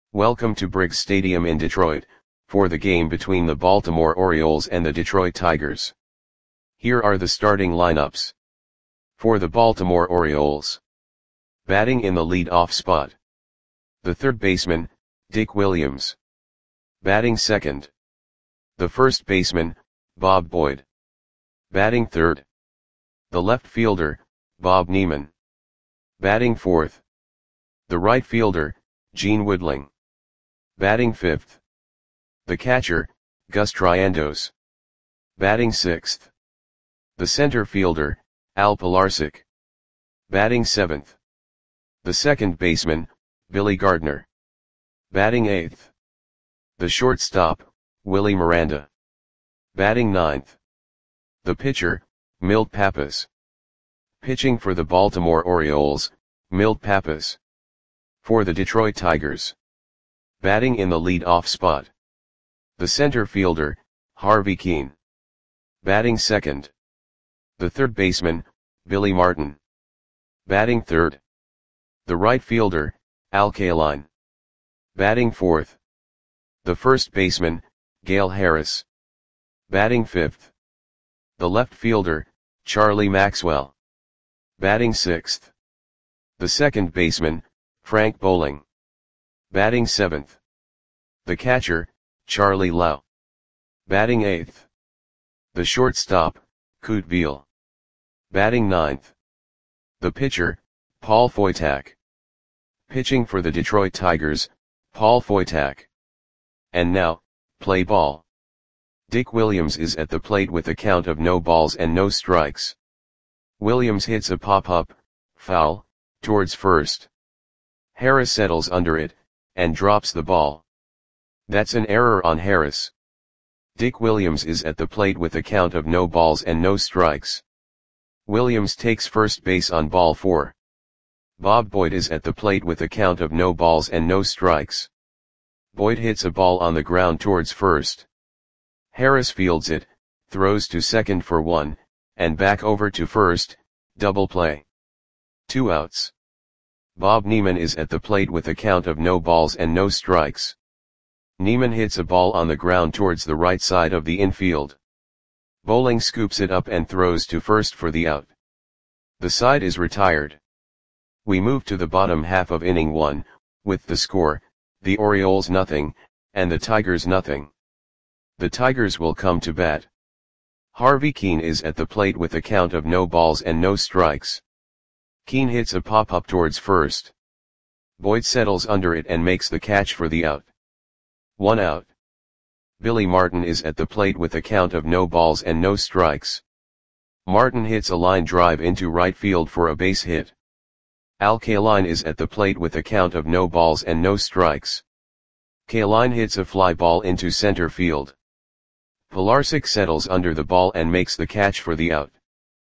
Welcome to Briggs Stadium in Detroit, for the game between the Baltimore Orioles and the Detroit Tigers. Here are the starting lineups. For the Baltimore Orioles. Batting in the lead-off spot. The third baseman, Dick Williams. Batting second. The first baseman, Bob Boyd. Batting third. The left fielder, Bob Neiman. Batting fourth. The right fielder, Gene Woodling. Batting fifth. The catcher, Gus Triandos. Batting sixth. The center fielder, Al Pilarczyk. Batting seventh. The second baseman, Billy Gardner. Batting eighth. The shortstop, Willie Miranda. Batting ninth. The pitcher, Milt Pappas. Pitching for the Baltimore Orioles, Milt Pappas. For the Detroit Tigers. Batting in the lead-off spot. The center fielder, Harvey Kuenn. Batting second. The third baseman, Billy Martin. Batting third. The right fielder, Al Kaline. Batting fourth. The first baseman, Gale Harris. Batting fifth. The left fielder, Charlie Maxwell. Batting sixth. The second baseman, Frank Bowling. Batting seventh. The catcher, Charlie Lau. Batting eighth. The shortstop, Kute Veal. Batting ninth. The pitcher, Paul Foytak. Pitching for the Detroit Tigers, Paul Foytak. And now, play ball. Dick Williams is at the plate with a count of no balls and no strikes. Williams hits a pop-up, foul, towards first. Harris settles under it, and drops the ball. That's an error on Harris. Dick Williams is at the plate with a count of no balls and no strikes. Williams takes first base on ball 4. Bob Boyd is at the plate with a count of no balls and no strikes. Boyd hits a ball on the ground towards first. Harris fields it, throws to second for 1, and back over to first, double play. 2 outs. Bob Neiman is at the plate with a count of no balls and no strikes. Neiman hits a ball on the ground towards the right side of the infield. Bowling scoops it up and throws to first for the out. The side is retired. We move to the bottom half of inning 1, with the score, the Orioles nothing, and the Tigers nothing. The Tigers will come to bat. Harvey Kuenn is at the plate with a count of no balls and no strikes. Kuenn hits a pop-up towards first. Boyd settles under it and makes the catch for the out. 1 out. Billy Martin is at the plate with a count of no balls and no strikes. Martin hits a line drive into right field for a base hit. Al Kaline is at the plate with a count of no balls and no strikes. Kaline hits a fly ball into center field. Pilarczyk settles under the ball and makes the catch for the out.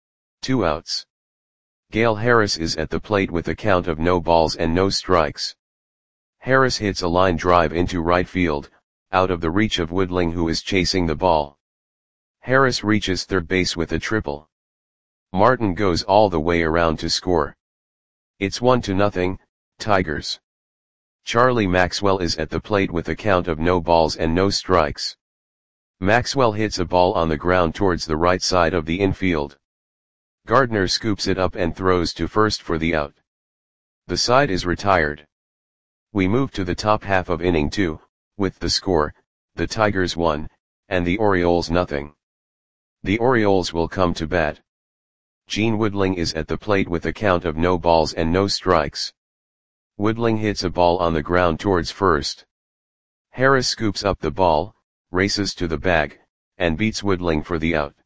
2 outs. Gale Harris is at the plate with a count of no balls and no strikes. Harris hits a line drive into right field, out of the reach of Woodling who is chasing the ball. Harris reaches third base with a triple. Martin goes all the way around to score. It's 1-0, Tigers. Charlie Maxwell is at the plate with a count of no balls and no strikes. Maxwell hits a ball on the ground towards the right side of the infield. Gardner scoops it up and throws to first for the out. The side is retired. We move to the top half of inning 2, with the score, the Tigers 1, and the Orioles nothing. The Orioles will come to bat. Gene Woodling is at the plate with a count of no balls and no strikes. Woodling hits a ball on the ground towards first. Harris scoops up the ball, races to the bag, and beats Woodling for the out.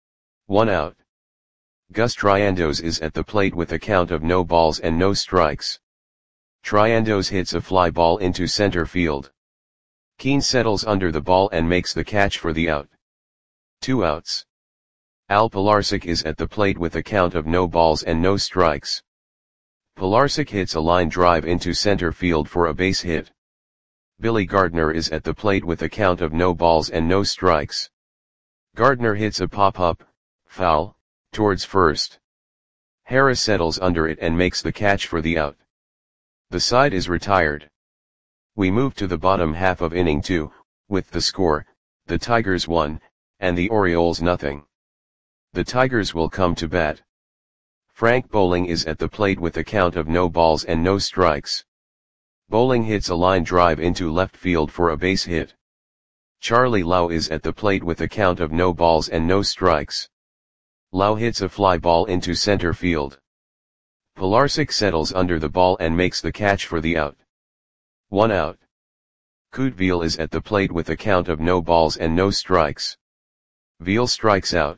1 out. Gus Triandos is at the plate with a count of no balls and no strikes. Triandos hits a fly ball into center field. Kuenn settles under the ball and makes the catch for the out. 2 outs. Al Pilarczyk is at the plate with a count of no balls and no strikes. Pilarczyk hits a line drive into center field for a base hit. Billy Gardner is at the plate with a count of no balls and no strikes. Gardner hits a pop-up, foul, towards first. Harris settles under it and makes the catch for the out. The side is retired. We move to the bottom half of inning 2, with the score, the Tigers 1, and the Orioles nothing. The Tigers will come to bat. Frank Bowling is at the plate with a count of no balls and no strikes. Bowling hits a line drive into left field for a base hit. Charlie Lau is at the plate with a count of no balls and no strikes. Lau hits a fly ball into center field. Pilarczyk settles under the ball and makes the catch for the out. 1 out. Kurt Veal is at the plate with a count of no balls and no strikes. Veal strikes out.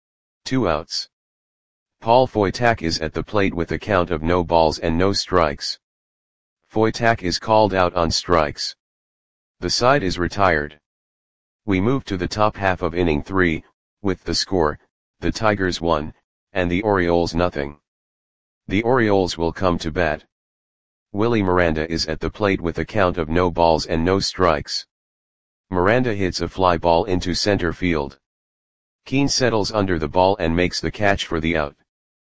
2 outs. Paul Wojtak is at the plate with a count of no balls and no strikes. Wojtak is called out on strikes. The side is retired. We move to the top half of inning 3, with the score, the Tigers 1, and the Orioles nothing. The Orioles will come to bat. Willie Miranda is at the plate with a count of no balls and no strikes. Miranda hits a fly ball into center field. Keane settles under the ball and makes the catch for the out.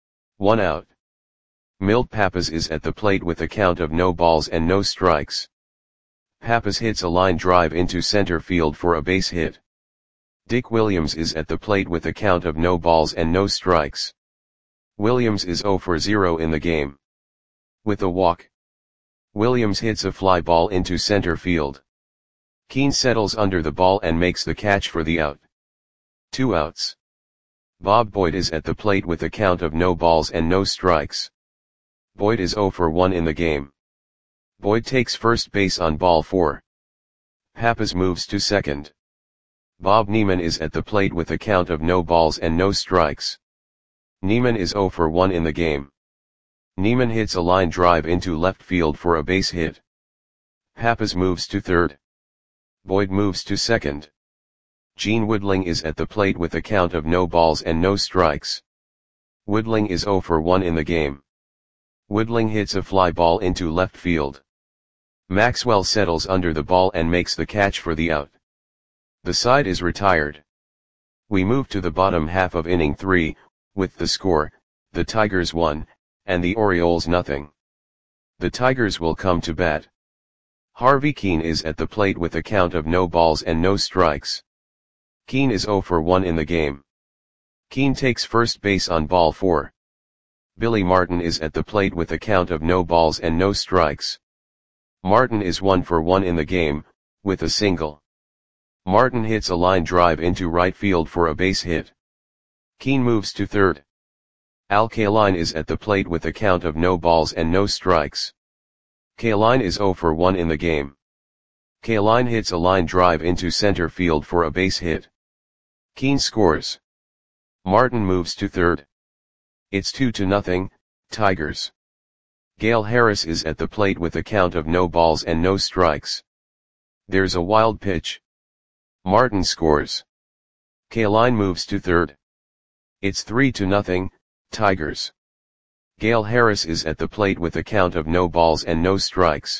1 out. Milt Pappas is at the plate with a count of no balls and no strikes. Pappas hits a line drive into center field for a base hit. Dick Williams is at the plate with a count of no balls and no strikes. Williams is 0 for 0 in the game. With a walk, Williams hits a fly ball into center field. Keane settles under the ball and makes the catch for the out. 2 outs. Bob Boyd is at the plate with a count of no balls and no strikes. Boyd is 0 for 1 in the game. Boyd takes first base on ball 4. Pappas moves to second. Bob Neiman is at the plate with a count of no balls and no strikes. Neiman is 0 for 1 in the game. Neiman hits a line drive into left field for a base hit. Pappas moves to third. Boyd moves to second. Gene Woodling is at the plate with a count of no balls and no strikes. Woodling is 0 for 1 in the game. Woodling hits a fly ball into left field. Maxwell settles under the ball and makes the catch for the out. The side is retired. We move to the bottom half of inning 3, with the score, the Tigers 1, and the Orioles nothing. The Tigers will come to bat. Harvey Keane is at the plate with a count of no balls and no strikes. Keane is 0 for 1 in the game. Keane takes first base on ball 4. Billy Martin is at the plate with a count of no balls and no strikes. Martin is 1 for 1 in the game, with a single. Martin hits a line drive into right field for a base hit. Keane moves to third. Al Kaline is at the plate with a count of no balls and no strikes. Kaline is 0 for 1 in the game. Kaline hits a line drive into center field for a base hit. Keane scores. Martin moves to third. It's 2-0, Tigers. Gale Harris is at the plate with a count of no balls and no strikes. There's a wild pitch. Martin scores. Kaline moves to third. It's 3-0, Tigers. Gale Harris is at the plate with a count of no balls and no strikes.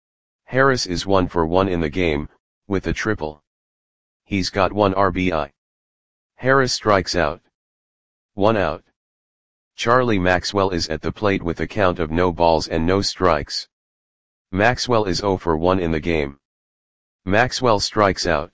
Harris is 1 for 1 in the game, with a triple. He's got 1 RBI. Harris strikes out. 1 out. Charlie Maxwell is at the plate with a count of no balls and no strikes. Maxwell is 0 for 1 in the game. Maxwell strikes out.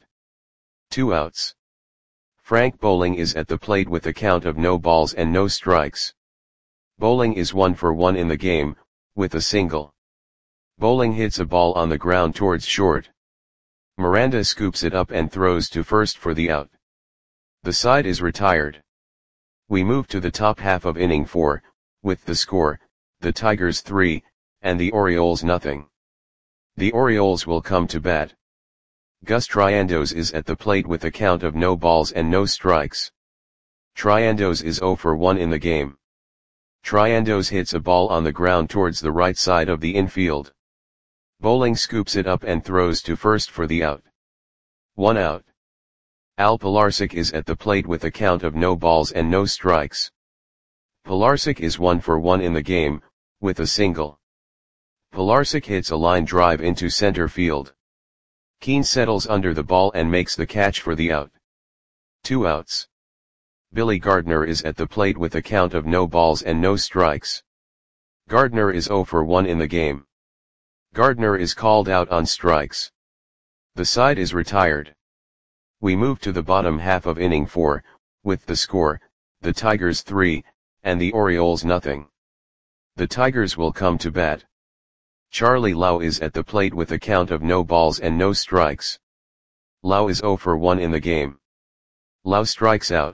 2 outs. Frank Bowling is at the plate with a count of no balls and no strikes. Bowling is 1 for 1 in the game, with a single. Bowling hits a ball on the ground towards short. Miranda scoops it up and throws to first for the out. The side is retired. We move to the top half of inning 4, with the score, the Tigers 3, and the Orioles nothing. The Orioles will come to bat. Gus Triandos is at the plate with a count of no balls and no strikes. Triandos is 0 for 1 in the game. Triandos hits a ball on the ground towards the right side of the infield. Bowling scoops it up and throws to first for the out. 1 out. Al Pilarczyk is at the plate with a count of no balls and no strikes. Pilarczyk is 1 for 1 in the game, with a single. Pilarczyk hits a line drive into center field. Keane settles under the ball and makes the catch for the out. 2 outs. Billy Gardner is at the plate with a count of no balls and no strikes. Gardner is 0 for 1 in the game. Gardner is called out on strikes. The side is retired. We move to the bottom half of inning 4, with the score, the Tigers 3, and the Orioles nothing. The Tigers will come to bat. Charlie Lau is at the plate with a count of no balls and no strikes. Lau is 0 for 1 in the game. Lau strikes out.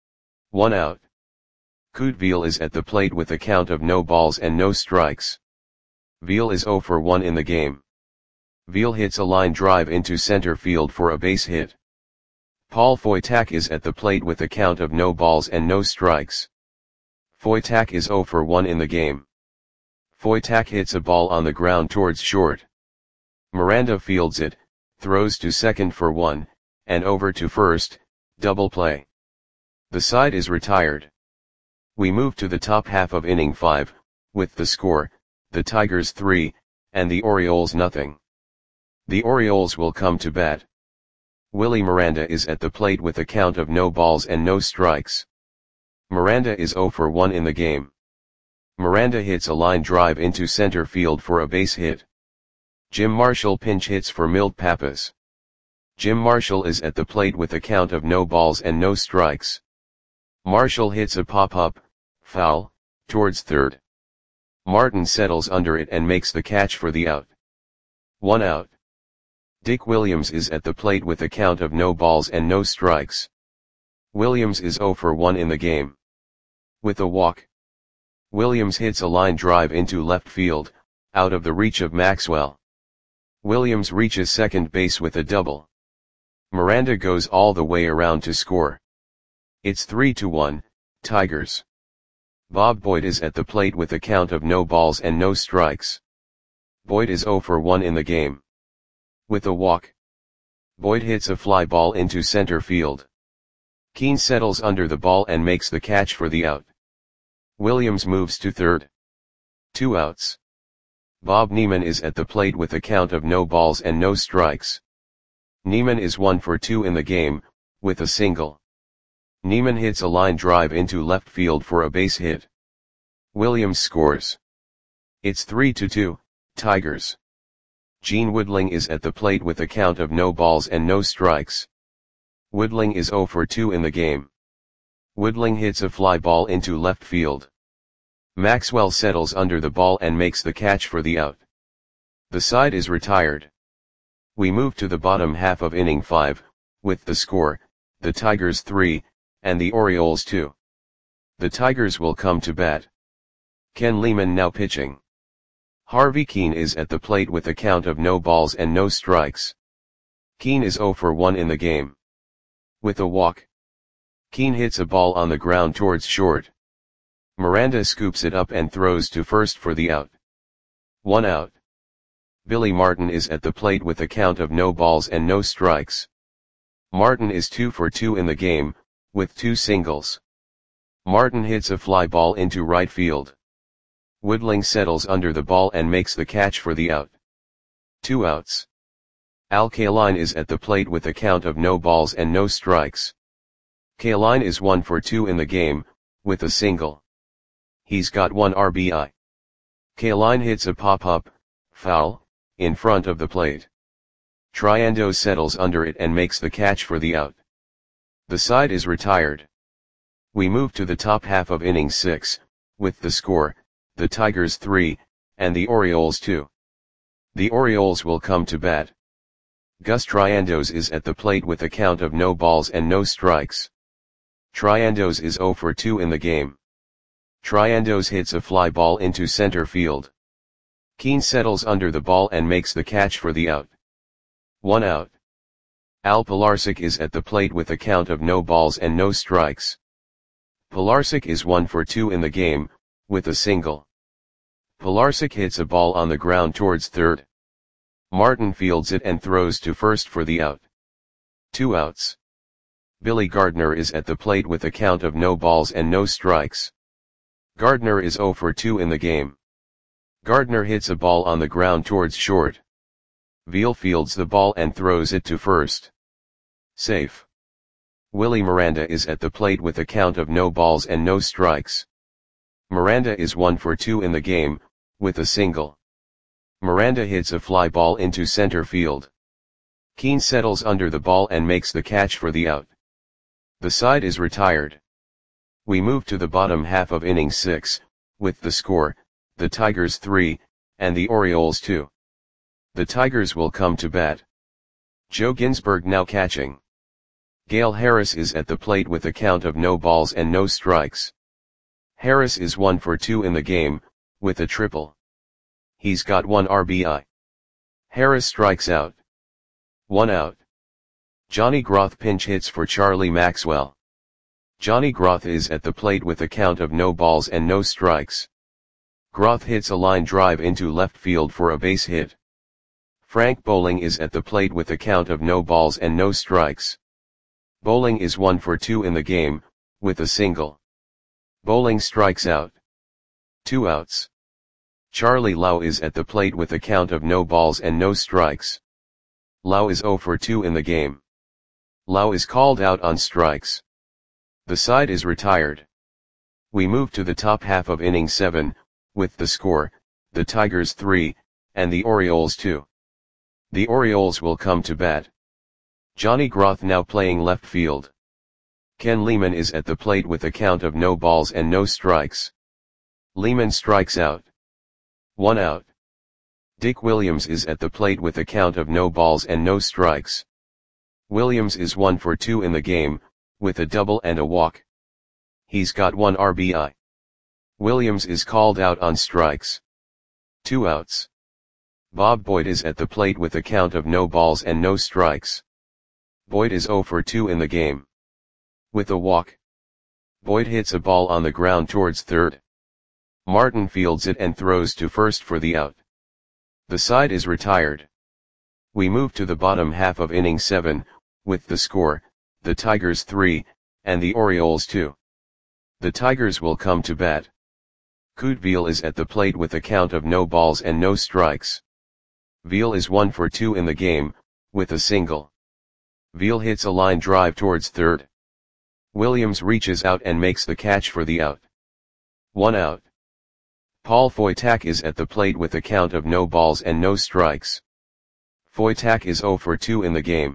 1 out. Kute Veal is at the plate with a count of no balls and no strikes. Veal is 0 for 1 in the game. Veal hits a line drive into center field for a base hit. Paul Foytak is at the plate with a count of no balls and no strikes. Foytak is 0 for 1 in the game. Foytak hits a ball on the ground towards short. Miranda fields it, throws to second for 1, and over to first, double play. The side is retired. We move to the top half of inning 5, with the score, the Tigers 3, and the Orioles nothing. The Orioles will come to bat. Willie Miranda is at the plate with a count of no balls and no strikes. Miranda is 0 for 1 in the game. Miranda hits a line drive into center field for a base hit. Jim Marshall pinch hits for Milt Pappas. Jim Marshall is at the plate with a count of no balls and no strikes. Marshall hits a pop-up, foul, towards third. Martin settles under it and makes the catch for the out. 1 out. Dick Williams is at the plate with a count of no balls and no strikes. Williams is 0 for 1 in the game. With a walk. Williams hits a line drive into left field, out of the reach of Maxwell. Williams reaches second base with a double. Miranda goes all the way around to score. It's 3-1, Tigers. Bob Boyd is at the plate with a count of no balls and no strikes. Boyd is 0 for 1 in the game. With a walk. Boyd hits a fly ball into center field. Keane settles under the ball and makes the catch for the out. Williams moves to third. 2 outs. Bob Neiman is at the plate with a count of no balls and no strikes. Neiman is 1 for 2 in the game, with a single. Neiman hits a line drive into left field for a base hit. Williams scores. It's 3-2, Tigers. Gene Woodling is at the plate with a count of no balls and no strikes. Woodling is 0 for 2 in the game. Woodling hits a fly ball into left field. Maxwell settles under the ball and makes the catch for the out. The side is retired. We move to the bottom half of inning 5, with the score, the Tigers 3, and the Orioles 2. The Tigers will come to bat. Ken Lehman now pitching. Harvey Keane is at the plate with a count of no balls and no strikes. Keane is 0 for 1 in the game. With a walk. Keane hits a ball on the ground towards short. Miranda scoops it up and throws to first for the out. 1 out. Billy Martin is at the plate with a count of no balls and no strikes. Martin is 2 for 2 in the game, with 2 singles. Martin hits a fly ball into right field. Woodling settles under the ball and makes the catch for the out. 2 outs. Al Kaline is at the plate with a count of no balls and no strikes. Kaline is 1 for 2 in the game, with a single. He's got 1 RBI. Kaline hits a pop-up, foul, in front of the plate. Triando settles under it and makes the catch for the out. The side is retired. We move to the top half of inning 6, with the score, the Tigers 3, and the Orioles 2. The Orioles will come to bat. Gus Triandos is at the plate with a count of no balls and no strikes. Triandos is 0 for 2 in the game. Triandos hits a fly ball into center field. Keane settles under the ball and makes the catch for the out. 1 out. Al Pilarczyk is at the plate with a count of no balls and no strikes. Pilarczyk is 1 for 2 in the game, with a single. Pilarczyk hits a ball on the ground towards third. Martin fields it and throws to first for the out. 2 outs. Billy Gardner is at the plate with a count of no balls and no strikes. Gardner is 0 for 2 in the game. Gardner hits a ball on the ground towards short. Veal fields the ball and throws it to first. Safe. Willie Miranda is at the plate with a count of no balls and no strikes. Miranda is 1 for 2 in the game, with a single. Miranda hits a fly ball into center field. Keane settles under the ball and makes the catch for the out. The side is retired. We move to the bottom half of inning 6, with the score, the Tigers 3, and the Orioles 2. The Tigers will come to bat. Joe Ginsberg now catching. Gale Harris is at the plate with a count of no balls and no strikes. Harris is 1 for 2 in the game, with a triple. He's got 1 RBI. Harris strikes out. 1 out. Johnny Groth pinch hits for Charlie Maxwell. Johnny Groth is at the plate with a count of no balls and no strikes. Groth hits a line drive into left field for a base hit. Frank Bowling is at the plate with a count of no balls and no strikes. Bowling is 1 for 2 in the game, with a single. Bowling strikes out. 2 outs. Charlie Lau is at the plate with a count of no balls and no strikes. Lau is 0 for 2 in the game. Lau is called out on strikes. The side is retired. We move to the top half of inning 7, with the score, the Tigers 3, and the Orioles 2. The Orioles will come to bat. Johnny Groth now playing left field. Ken Lehman is at the plate with a count of no balls and no strikes. Lehman strikes out. 1 out. Dick Williams is at the plate with a count of no balls and no strikes. Williams is 1 for 2 in the game, with a double and a walk. He's got 1 RBI. Williams is called out on strikes. 2 outs. Bob Boyd is at the plate with a count of no balls and no strikes. Boyd is 0 for 2 in the game. With a walk. Boyd hits a ball on the ground towards third. Martin fields it and throws to first for the out. The side is retired. We move to the bottom half of inning 7, with the score, the Tigers 3, and the Orioles 2. The Tigers will come to bat. Kute Veal is at the plate with a count of no balls and no strikes. Veal is 1 for 2 in the game, with a single. Veal hits a line drive towards third. Williams reaches out and makes the catch for the out. 1 out. Paul Foytak is at the plate with a count of no balls and no strikes. Foytak is 0 for 2 in the game.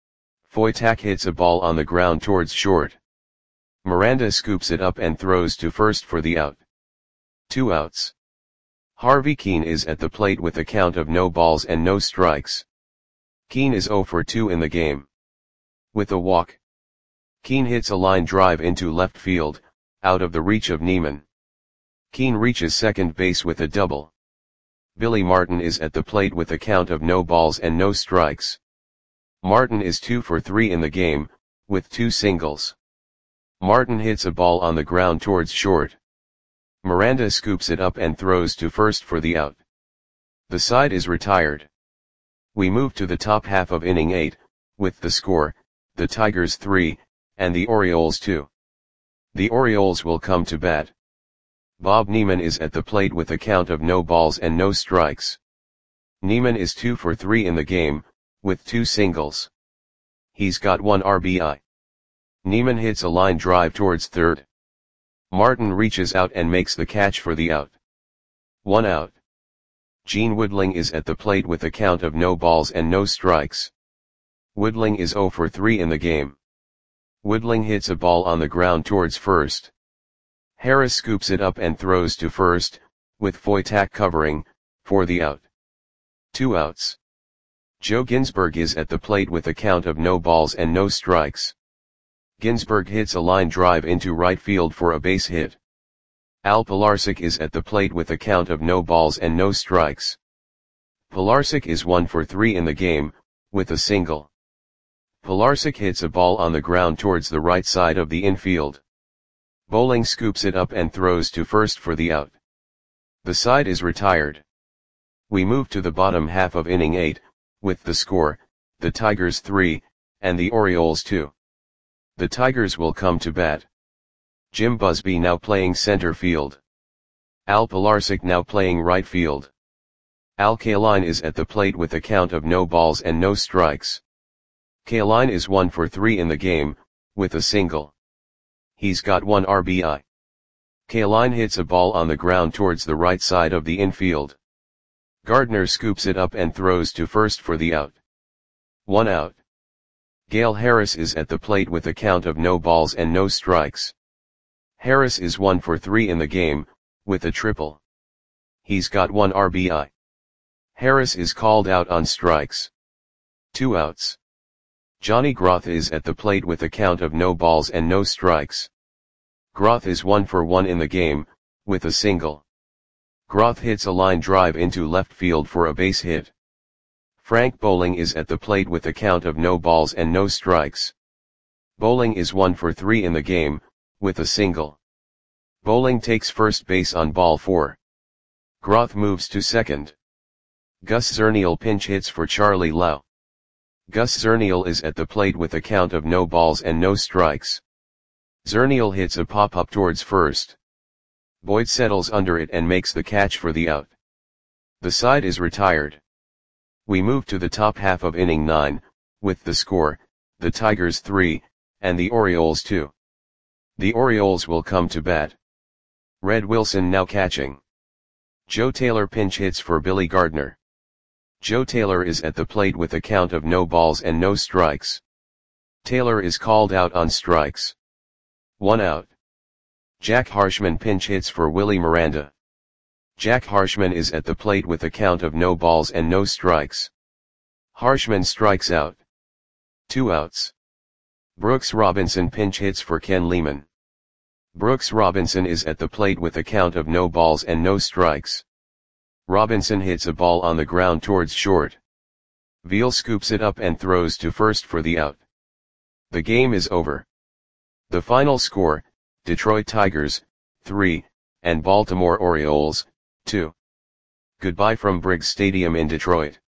Foytak hits a ball on the ground towards short. Miranda scoops it up and throws to first for the out. 2 outs. Harvey Keane is at the plate with a count of no balls and no strikes. Keane is 0 for 2 in the game. With a walk. Keane hits a line drive into left field, out of the reach of Neiman. Keane reaches second base with a double. Billy Martin is at the plate with a count of no balls and no strikes. Martin is 2 for 3 in the game, with 2 singles. Martin hits a ball on the ground towards short. Miranda scoops it up and throws to first for the out. The side is retired. We move to the top half of inning 8, with the score, the Tigers 3, and the Orioles 2. The Orioles will come to bat. Bob Neiman is at the plate with a count of no balls and no strikes. Neiman is 2 for 3 in the game, with 2 singles. He's got 1 RBI. Neiman hits a line drive towards third. Martin reaches out and makes the catch for the out. 1 out. Gene Woodling is at the plate with a count of no balls and no strikes. Woodling is 0 for 3 in the game. Woodling hits a ball on the ground towards first. Harris scoops it up and throws to first, with Foytak covering, for the out. 2 outs. Joe Ginsberg is at the plate with a count of no balls and no strikes. Ginsberg hits a line drive into right field for a base hit. Al Pilarczyk is at the plate with a count of no balls and no strikes. Pilarczyk is 1 for 3 in the game, with a single. Pilarczyk hits a ball on the ground towards the right side of the infield. Bowling scoops it up and throws to first for the out. The side is retired. We move to the bottom half of inning 8, with the score, the Tigers 3, and the Orioles 2. The Tigers will come to bat. Jim Busby now playing center field. Al Pilarczyk now playing right field. Al Kaline is at the plate with a count of no balls and no strikes. Kaline is 1 for 3 in the game, with a single. He's got 1 RBI. Kaline hits a ball on the ground towards the right side of the infield. Gardner scoops it up and throws to first for the out. 1 out. Gale Harris is at the plate with a count of no balls and no strikes. Harris is 1 for 3 in the game, with a triple. He's got 1 RBI. Harris is called out on strikes. 2 outs. Johnny Groth is at the plate with a count of no balls and no strikes. Groth is 1 for 1 in the game, with a single. Groth hits a line drive into left field for a base hit. Frank Bowling is at the plate with a count of no balls and no strikes. Bowling is 1 for 3 in the game, with a single. Bowling takes first base on ball 4. Groth moves to second. Gus Zernial pinch hits for Charlie Lau. Gus Zernial is at the plate with a count of no balls and no strikes. Zernial hits a pop-up towards first. Boyd settles under it and makes the catch for the out. The side is retired. We move to the top half of inning 9, with the score, the Tigers 3, and the Orioles 2. The Orioles will come to bat. Red Wilson now catching. Joe Taylor pinch hits for Billy Gardner. Joe Taylor is at the plate with a count of no balls and no strikes. Taylor is called out on strikes. 1 out. Jack Harshman pinch hits for Willie Miranda. Jack Harshman is at the plate with a count of no balls and no strikes. Harshman strikes out. 2 outs. Brooks Robinson pinch hits for Ken Lehman. Brooks Robinson is at the plate with a count of no balls and no strikes. Robinson hits a ball on the ground towards short. Veal scoops it up and throws to first for the out. The game is over. The final score, Detroit Tigers, 3, and Baltimore Orioles, 2. Goodbye from Briggs Stadium in Detroit.